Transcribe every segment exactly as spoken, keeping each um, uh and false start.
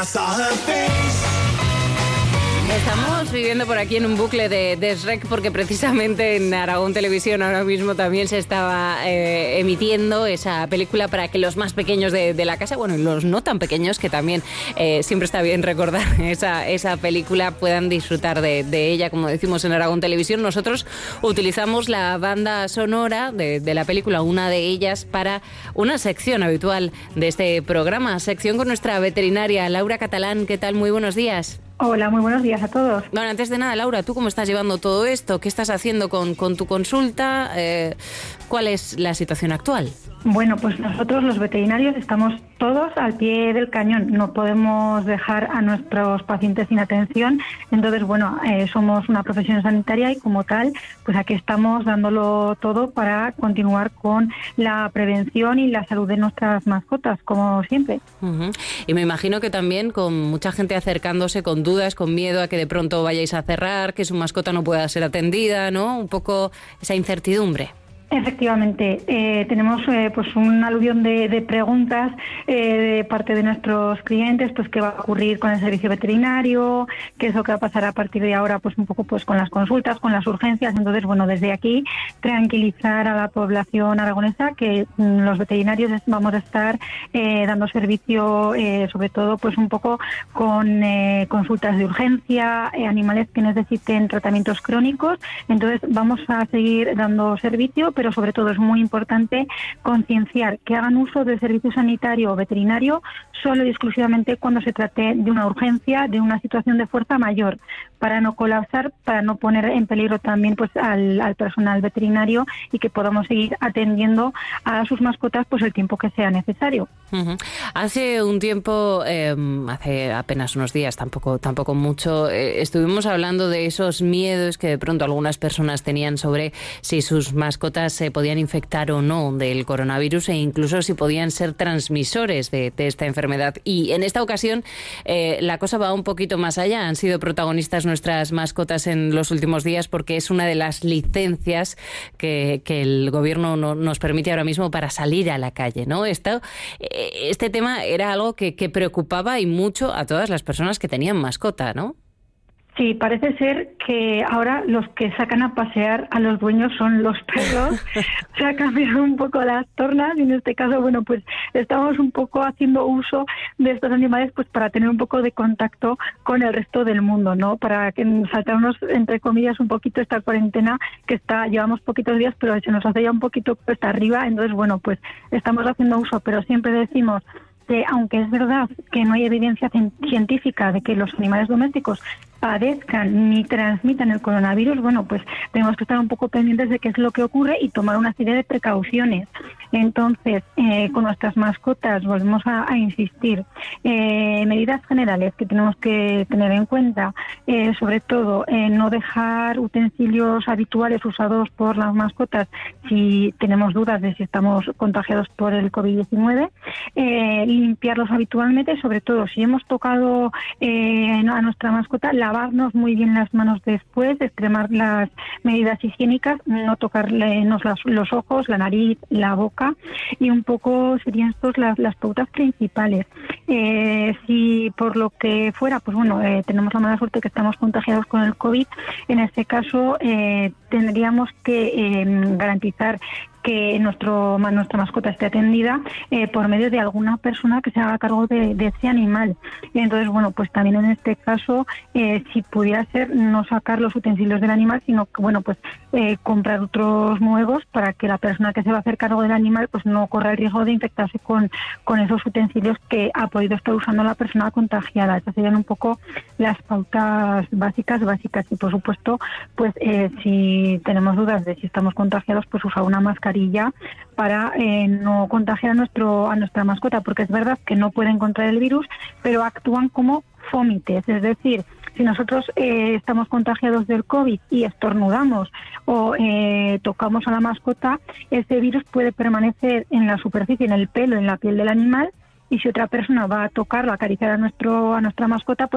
Estamos viviendo por aquí en un bucle de, de Shrek porque precisamente en Aragón Televisión ahora mismo también se estaba eh, emitiendo esa película para que los más pequeños de, de la casa, bueno, y los no tan pequeños, que también eh, siempre está bien recordar esa, esa película, puedan disfrutar de, de ella, como decimos en Aragón Televisión. Nosotros utilizamos la banda sonora de, de la película, una de ellas, para una sección habitual de este programa, sección con nuestra veterinaria Laura Catalán. ¿Qué tal? Muy buenos días. Hola, muy buenos días a todos. Bueno, antes de nada, Laura, ¿tú cómo estás llevando todo esto? ¿Qué estás haciendo con, con tu consulta? Eh, ¿Cuál es la situación actual? Bueno, pues nosotros los veterinarios estamos todos al pie del cañón. No podemos dejar a nuestros pacientes sin atención. Entonces, bueno, eh, somos una profesión sanitaria y como tal, pues aquí estamos dándolo todo para continuar con la prevención y la salud de nuestras mascotas, como siempre. Uh-huh. Y me imagino que también con mucha gente acercándose con dudas, con miedo a que de pronto vayáis a cerrar, que su mascota no pueda ser atendida, ¿no? Un poco esa incertidumbre. Efectivamente, eh, tenemos eh, pues un aluvión de, de preguntas eh, de parte de nuestros clientes, pues qué va a ocurrir con el servicio veterinario, qué es lo que va a pasar a partir de ahora, pues un poco pues con las consultas, con las urgencias. Entonces, bueno, desde aquí tranquilizar a la población aragonesa que mm, los veterinarios vamos a estar eh, dando servicio, eh, sobre todo pues un poco con eh, consultas de urgencia, eh, animales que necesiten tratamientos crónicos. Entonces, vamos a seguir dando servicio, pero sobre todo es muy importante concienciar que hagan uso del servicio sanitario o veterinario solo y exclusivamente cuando se trate de una urgencia, de una situación de fuerza mayor, para no colapsar, para no poner en peligro también pues al, al personal veterinario y que podamos seguir atendiendo a sus mascotas pues el tiempo que sea necesario. Uh-huh. Hace un tiempo, eh, hace apenas unos días, tampoco, tampoco mucho, eh, estuvimos hablando de esos miedos que de pronto algunas personas tenían sobre si sus mascotas se podían infectar o no del coronavirus e incluso si podían ser transmisores de, de esta enfermedad. Y en esta ocasión eh, la cosa va un poquito más allá. Han sido protagonistas nuestras mascotas en los últimos días porque es una de las licencias que, que el gobierno no, nos permite ahora mismo para salir a la calle, ¿no? Esto, este tema era algo que, que preocupaba y mucho a todas las personas que tenían mascota, ¿no? Sí, parece ser que ahora los que sacan a pasear a los dueños son los perros. Se ha cambiado un poco las tornas y en este caso, bueno, pues estamos un poco haciendo uso de estos animales pues para tener un poco de contacto con el resto del mundo, ¿no? Para que saltarnos, entre comillas, un poquito esta cuarentena que está, llevamos poquitos días, pero se nos hace ya un poquito cuesta arriba. Entonces, bueno, pues estamos haciendo uso, pero siempre decimos que aunque es verdad que no hay evidencia científica de que los animales domésticos padezcan ni transmitan el coronavirus, bueno, pues tenemos que estar un poco pendientes de qué es lo que ocurre y tomar una serie de precauciones. Entonces, eh, con nuestras mascotas volvemos a, a insistir. Eh, medidas generales que tenemos que tener en cuenta, eh, sobre todo, eh, no dejar utensilios habituales usados por las mascotas si tenemos dudas de si estamos contagiados por el covid diecinueve, eh, limpiarlos habitualmente, sobre todo si hemos tocado eh, a nuestra mascota, lavarnos muy bien las manos después, extremar las medidas higiénicas, no tocarnos los, los ojos, la nariz, la boca, y un poco serían estas las, las pautas principales. Eh, si por lo que fuera, pues bueno, eh, tenemos la mala suerte que estamos contagiados con el COVID, en este caso eh, tendríamos que eh, garantizar que nuestro, nuestra mascota esté atendida eh, por medio de alguna persona que se haga cargo de, de ese animal. Entonces, bueno, pues también en este caso, eh, si pudiera ser, no sacar los utensilios del animal, sino que, bueno, pues eh, comprar otros nuevos para que la persona que se va a hacer cargo del animal pues no corra el riesgo de infectarse con, con esos utensilios que ha podido estar usando la persona contagiada. Esas serían un poco las pautas básicas, básicas. Y, por supuesto, pues eh, si tenemos dudas de si estamos contagiados, pues usar una máscara para eh, no contagiar a nuestro a nuestra mascota, porque es verdad que no pueden contraer el virus, pero actúan como fómites, es decir, si nosotros eh, estamos contagiados del COVID y estornudamos o eh, tocamos a la mascota, ese virus puede permanecer en la superficie, en el pelo, en la piel del animal, y si otra persona va a tocarlo, a acariciar a nuestro a nuestra mascota, pues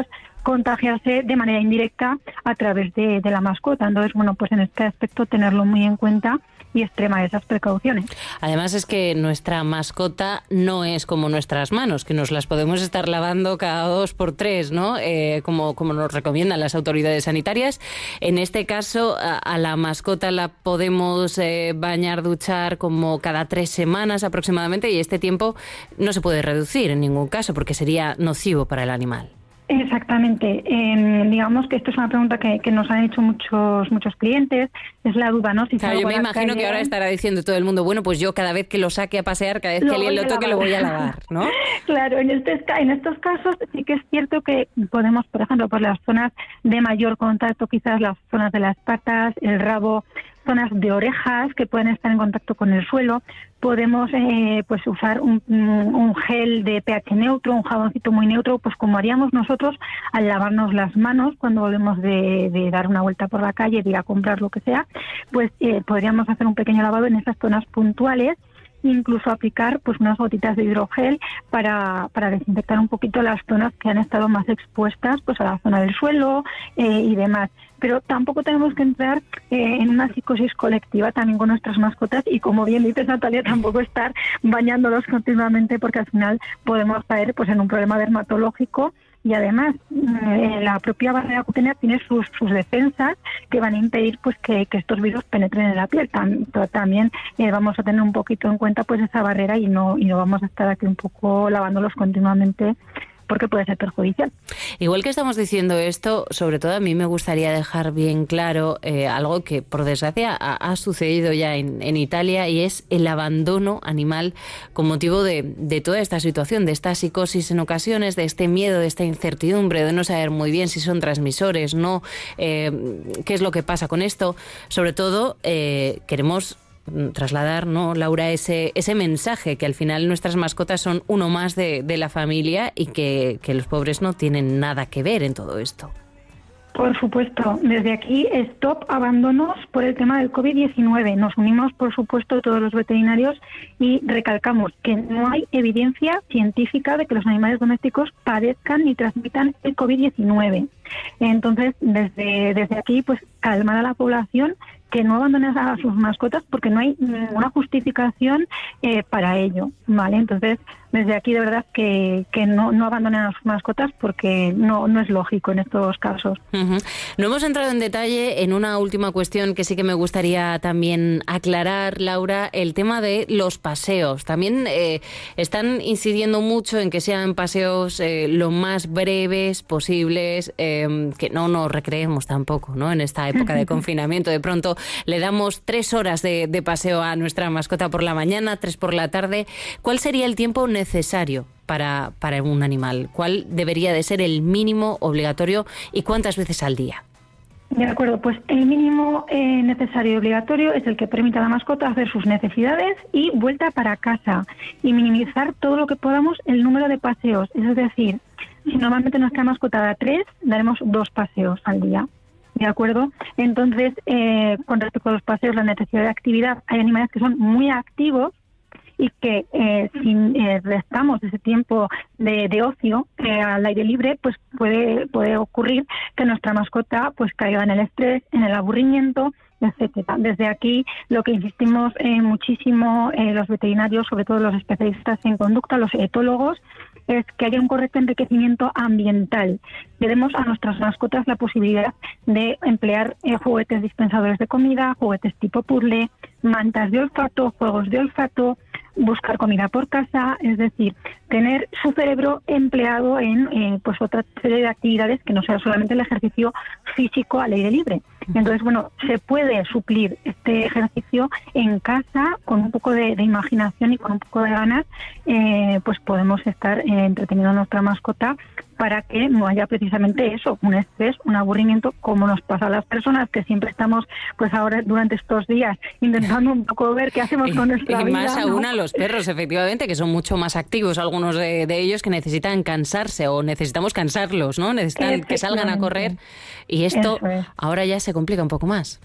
contagiarse de manera indirecta a través de, de la mascota. Entonces, bueno, pues en este aspecto tenerlo muy en cuenta y extremar esas precauciones. Además es que nuestra mascota no es como nuestras manos, que nos las podemos estar lavando cada dos por tres, ¿no? Eh, como, como nos recomiendan las autoridades sanitarias. En este caso, a, a la mascota la podemos eh, bañar, duchar como cada tres semanas aproximadamente, y este tiempo no se puede reducir en ningún caso porque sería nocivo para el animal. Exactamente. Eh, digamos que esto es una pregunta que, que nos han hecho muchos muchos clientes. Es la duda, ¿no? Si claro, yo me imagino calle, que ahora estará diciendo todo el mundo, bueno, pues yo cada vez que lo saque a pasear, cada vez que alguien lo toque, lo voy a lavar, ¿no? Claro, en, este, en estos casos sí que es cierto que podemos, por ejemplo, por las zonas de mayor contacto, quizás las zonas de las patas, el rabo, zonas de orejas que pueden estar en contacto con el suelo, podemos eh, pues usar un, un gel de pH neutro, un jaboncito muy neutro, pues como haríamos nosotros al lavarnos las manos cuando volvemos de, de dar una vuelta por la calle, de ir a comprar lo que sea, pues eh, podríamos hacer un pequeño lavado en esas zonas puntuales, incluso aplicar pues unas gotitas de hidrogel para, para desinfectar un poquito las zonas que han estado más expuestas pues a la zona del suelo eh, y demás. Pero tampoco tenemos que entrar eh, en una psicosis colectiva también con nuestras mascotas y, como bien dices, Natalia, tampoco estar bañándolos continuamente, porque al final podemos caer pues en un problema dermatológico. Y además eh, la propia barrera cutánea tiene sus, sus defensas que van a impedir pues que, que estos virus penetren en la piel. Tam, también eh, vamos a tener un poquito en cuenta pues esa barrera y no, y no vamos a estar aquí un poco lavándolos continuamente, porque puede ser perjudicial. Igual que estamos diciendo esto, sobre todo a mí me gustaría dejar bien claro eh, algo que por desgracia ha, ha sucedido ya en, en Italia, y es el abandono animal con motivo de, de toda esta situación, de esta psicosis en ocasiones, de este miedo, de esta incertidumbre, de no saber muy bien si son transmisores, no, eh, qué es lo que pasa con esto. Sobre todo eh, queremos trasladar, ¿no, Laura, ese ese mensaje, que al final nuestras mascotas son uno más de, de la familia y que, que los pobres no tienen nada que ver en todo esto. Por supuesto. Desde aquí, stop abandonos por el tema del covid diecinueve. Nos unimos, por supuesto, todos los veterinarios y recalcamos que no hay evidencia científica de que los animales domésticos padezcan ni transmitan el covid diecinueve. Entonces, desde, desde aquí, pues calmar a la población, que no abandonen a sus mascotas, porque no hay ninguna justificación eh, para ello, ¿vale? Entonces, desde aquí, de verdad, que, que no, no abandonen a sus mascotas, porque no, no es lógico en estos casos. Uh-huh. No hemos entrado en detalle en una última cuestión que sí que me gustaría también aclarar, Laura, el tema de los paseos. También eh, están incidiendo mucho en que sean paseos eh, lo más breves posibles, eh, que no nos recreemos tampoco, ¿no? En esta época de confinamiento, de pronto le damos tres horas de, de paseo a nuestra mascota por la mañana, tres por la tarde. ¿Cuál sería el tiempo necesario para, para un animal? ¿Cuál debería de ser el mínimo obligatorio y cuántas veces al día? De acuerdo, pues el mínimo eh, necesario y obligatorio es el que permita a la mascota hacer sus necesidades y vuelta para casa, y minimizar todo lo que podamos el número de paseos. Es decir, si normalmente nuestra mascota da tres, daremos dos paseos al día. ¿De acuerdo? Entonces, eh, con respecto a los paseos, la necesidad de actividad, hay animales que son muy activos y que eh, si eh, restamos ese tiempo de, de ocio eh, al aire libre, pues puede, puede ocurrir que nuestra mascota pues caiga en el estrés, en el aburrimiento, etcétera. Desde aquí lo que insistimos eh, muchísimo eh, los veterinarios, sobre todo los especialistas en conducta, los etólogos, es que haya un correcto enriquecimiento ambiental. Le demos a nuestras mascotas la posibilidad de emplear eh, juguetes dispensadores de comida, juguetes tipo puzzle, mantas de olfato, juegos de olfato, buscar comida por casa, es decir, tener su cerebro empleado en eh, pues otra serie de actividades que no sea solamente el ejercicio físico al aire libre. Entonces, bueno, se puede suplir este ejercicio en casa con un poco de, de imaginación y con un poco de ganas, eh, pues podemos estar eh, entreteniendo a nuestra mascota para que no haya precisamente eso, un estrés, un aburrimiento, como nos pasa a las personas que siempre estamos, pues ahora durante estos días, intentando un poco ver qué hacemos con nuestra y vida. Y más ¿no? aún a los perros, efectivamente, que son mucho más activos, algunos de, de ellos que necesitan cansarse o necesitamos cansarlos, ¿no? Necesitan que salgan a correr, y esto es. ahora ya se complica un poco más.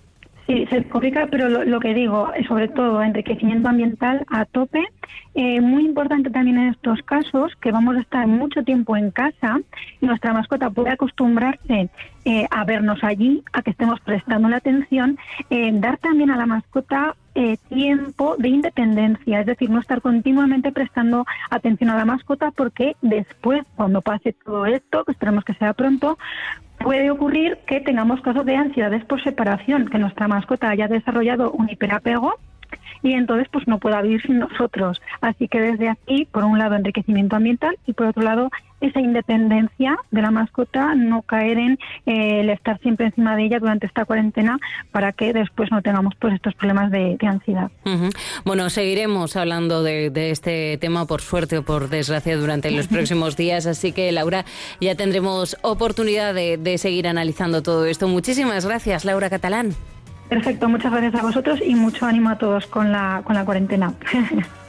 Sí, se complica, pero lo, lo que digo, sobre todo enriquecimiento ambiental a tope. Eh, muy importante también en estos casos, que vamos a estar mucho tiempo en casa y nuestra mascota puede acostumbrarse eh, a vernos allí, a que estemos prestando la atención, eh, dar también a la mascota eh, tiempo de independencia, es decir, no estar continuamente prestando atención a la mascota, porque después, cuando pase todo esto, que esperemos que sea pronto, puede ocurrir que tengamos casos de ansiedades por separación, que nuestra mascota haya desarrollado un hiperapego y entonces pues no pueda vivir sin nosotros. Así que desde aquí, por un lado, enriquecimiento ambiental y por otro lado, esa independencia de la mascota, no caer en eh, el estar siempre encima de ella durante esta cuarentena para que después no tengamos pues estos problemas de, de ansiedad. Uh-huh. Bueno, seguiremos hablando de, de este tema, por suerte o por desgracia, durante los próximos días. Así que, Laura, ya tendremos oportunidad de, de seguir analizando todo esto. Muchísimas gracias, Laura Catalán. Perfecto, muchas gracias a vosotros y mucho ánimo a todos con la, con la cuarentena.